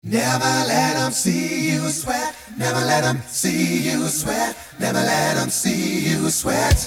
Never let them see you sweat. Never let them see you sweat. Never let them see you sweat.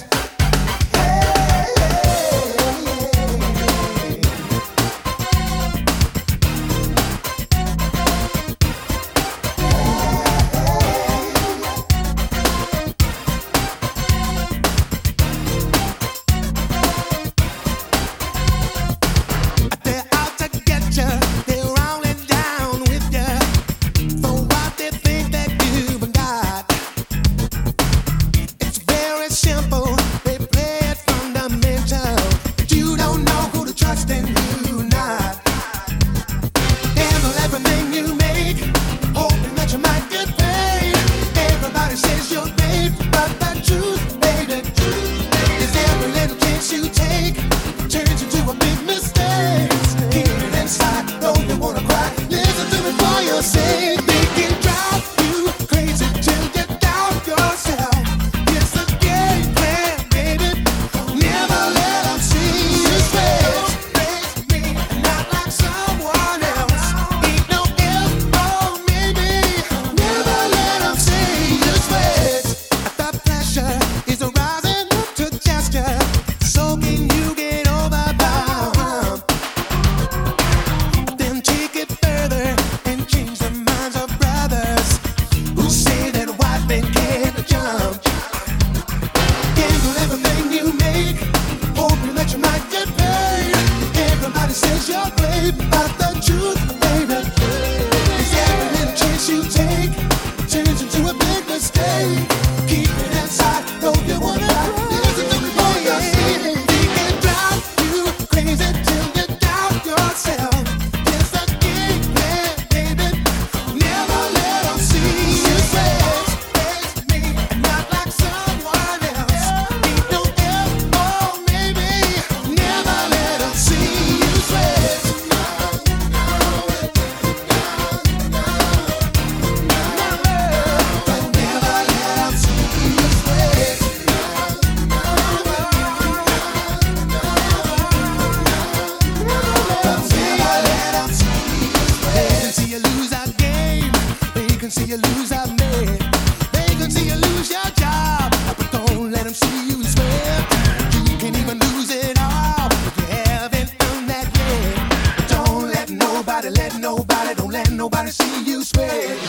See you lose that man. They can see you lose your job, but don't let them see you sweat. You can even lose it all, but you haven't done that yet. Don't let nobody, don't let nobody see you sweat.